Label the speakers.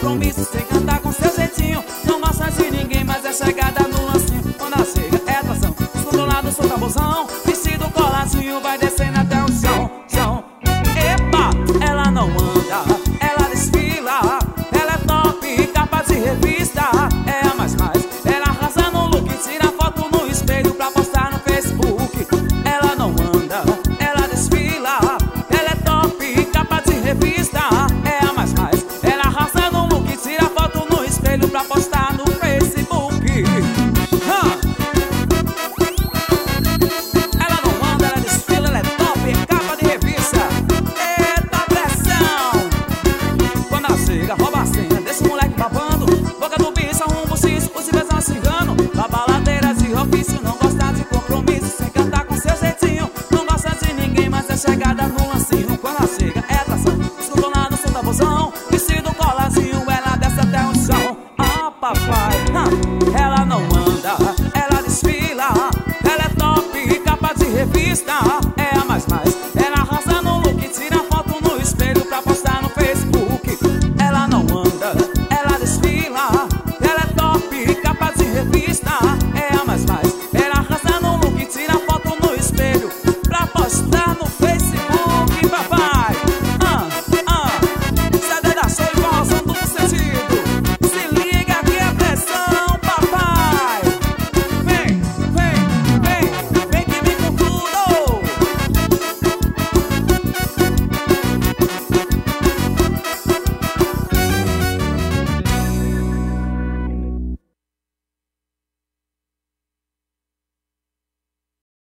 Speaker 1: compromisso, sem cantar com seu jeitinho. Não gosta de ninguém, mas é chegada no lancinho. Quando ela chega é atração, descontrolado, sou tabuzão. Vestido coladinho, vai descendo até o chão, chão. Epa, ela não anda, ela desfila. Ela é top, capa de revista. É a mais, ela arrasa no look. Tira foto no espelho pra postar no Facebook. Ela não anda, ela desfila. Ela é top, capa de revista. É a mais, ela arrasa no look. Tira foto no espelho pra postar no Facebook. Ela não anda, ela desfila. Ela é top, capa de revista. Eita pressão! Quando ela chega, rouba a senha, deixa o moleque babando. Boca do bicho, arruma o cis, os civezão se engano. Da baladeira de ofício, não gosta de compromisso, sem cantar com seu jeitinho. Não gosta de ninguém, mas é chegada no lancinho. Quando ela chega, é atração, descontrolado, sou tabuzão. Vestido coladinho, ela desce até o chão. Ah, papai, ela não anda, ela desfila. Ela é top, capa de revista. É a mais,